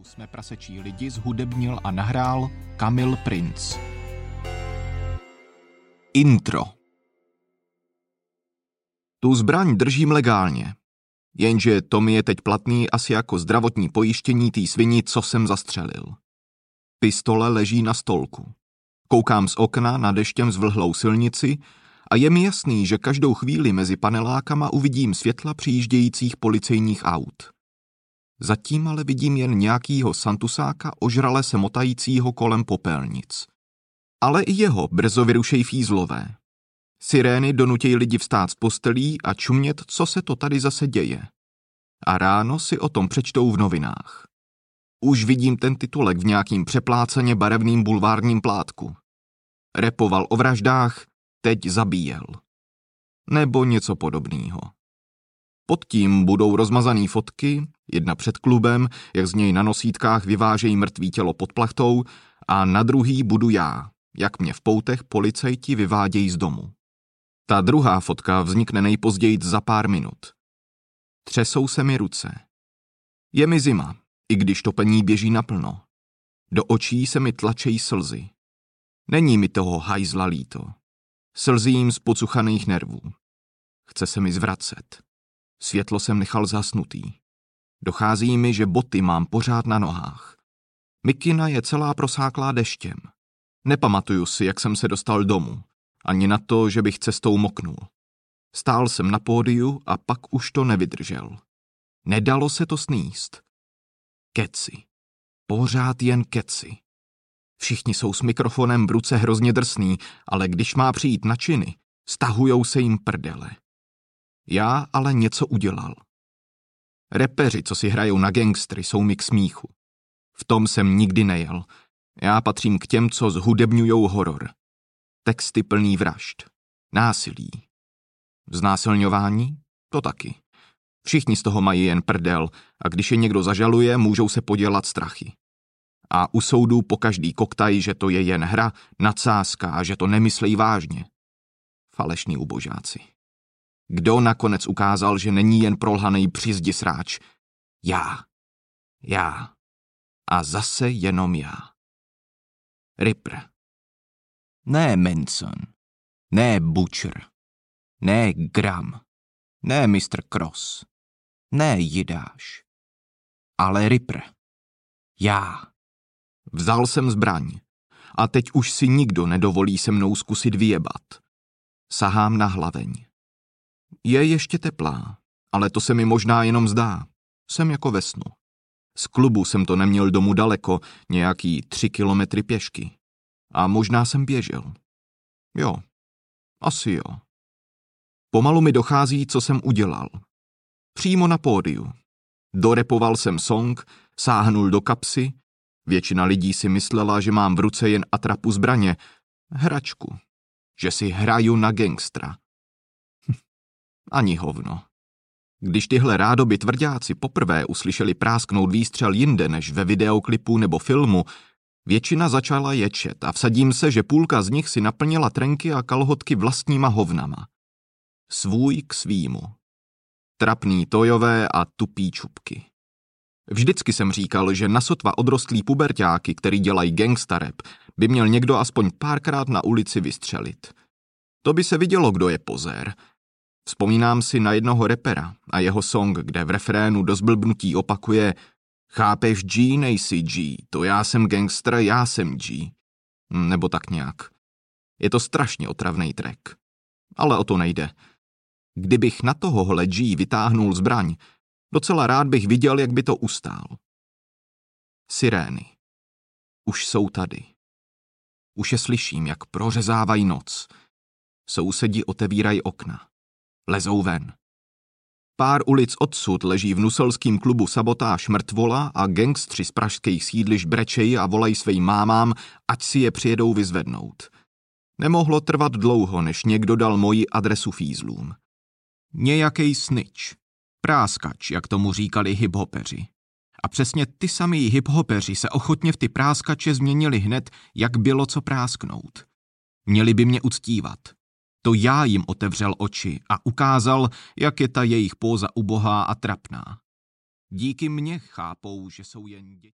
Jsme prasečí lidi zhudebnil a nahrál Kamil Princ. Intro. Tu zbraň držím legálně, jenže to mi je teď platný asi jako zdravotní pojištění té svini, co jsem zastřelil. Pistole leží na stolku. Koukám z okna na deštěm zvlhlou silnici a je mi jasný, že každou chvíli mezi panelákama uvidím světla přijíždějících policejních aut. Zatím ale vidím jen nějakýho santusáka ožrale se motajícího kolem popelnic. Ale i jeho brzo vyrušej fízlové. Sirény donutějí lidi vstát z postelí a čumět, co se to tady zase děje. A ráno si o tom přečtou v novinách. Už vidím ten titulek v nějakým přepláceně barevným bulvárním plátku. Repoval o vraždách, teď zabíjel. Nebo něco podobného. Pod tím budou rozmazaný fotky, jedna před klubem, jak z něj na nosítkách vyvážejí mrtvý tělo pod plachtou, a na druhý budu já, jak mě v poutech policajti vyvádějí z domu. Ta druhá fotka vznikne nejpozději za pár minut. Třesou se mi ruce. Je mi zima, i když topení běží naplno. Do očí se mi tlačejí slzy. Není mi toho hajzla líto. Slzím z pocuchaných nervů. Chce se mi zvracet. Světlo jsem nechal zhasnutý. Dochází mi, že boty mám pořád na nohách. Mikina je celá prosáklá deštěm. Nepamatuju si, jak jsem se dostal domů. Ani na to, že bych cestou moknul. Stál jsem na pódiu a pak už to nevydržel. Nedalo se to sníst. Keci. Pořád jen keci. Všichni jsou s mikrofonem v ruce hrozně drsný, ale když má přijít na činy, stahujou se jim prdele. Já ale něco udělal. Repeři, co si hrajou na gangstry, jsou mi k smíchu. V tom jsem nikdy nejel. Já patřím k těm, co zhudebňujou horor. Texty plný vražd. Násilí. Znásilňování? To taky. Všichni z toho mají jen prdel a když je někdo zažaluje, můžou se podělat strachy. A u soudu po každý koktaj, že to je jen hra, nadsázka a že to nemyslejí vážně. Falešní ubožáci. Kdo nakonec ukázal, že není jen prolhanej přizdi sráč? Já. A zase jenom já. Ripper. Ne Manson. Ne Butcher. Ne Graham. Ne Mr. Cross. Ne Jidáš. Ale Ripper. Já. Vzal jsem zbraň. A teď už si nikdo nedovolí se mnou zkusit vyjebat. Sahám na hlaveň. Je ještě teplá, ale to se mi možná jenom zdá. Jsem jako ve snu. Z klubu jsem to neměl domů daleko, nějaký 3 kilometry pěšky. A možná jsem běžel. Jo, asi jo. Pomalu mi dochází, co jsem udělal. Přímo na pódiu. Dorepoval jsem song, sáhnul do kapsy. Většina lidí si myslela, že mám v ruce jen atrapu zbraně, hračku. Že si hraju na gangstra. Ani hovno. Když tyhle rádoby tvrďáci poprvé uslyšeli prásknout výstřel jinde než ve videoklipu nebo filmu, většina začala ječet a vsadím se, že půlka z nich si naplnila trenky a kalhotky vlastníma hovnama. Svůj k svýmu. Trapný tojové a tupý čupky. Vždycky jsem říkal, že na sotva odrostlý puberťáky, který dělají gangsta rap, by měl někdo aspoň párkrát na ulici vystřelit. To by se vidělo, kdo je pozér. Vzpomínám si na jednoho rapera a jeho song, kde v refrénu do zblbnutí opakuje chápeš G, nejsi G, to já jsem gangster, já jsem G. Nebo tak nějak. Je to strašně otravnej track. Ale o to nejde. Kdybych na tohohle G vytáhnul zbraň, docela rád bych viděl, jak by to ustál. Sirény. Už jsou tady. Už je slyším, jak prořezávají noc. Sousedi otevírají okna. Lezou ven. Pár ulic odsud leží v nuselském klubu Sabotáž mrtvola a gangstři z pražských sídlišť brečejí a volají svým mámám, ať si je přijedou vyzvednout. Nemohlo trvat dlouho, než někdo dal moji adresu fízlům. Nějakej snitch. Práskač, jak tomu říkali hiphopeři. A přesně ty samý hiphopeři se ochotně v ty práskače změnili hned, jak bylo co prásknout. Měli by mě uctívat. To já jim otevřel oči a ukázal, jak je ta jejich póza ubohá a trapná. Díky mně chápou, že jsou jen děti.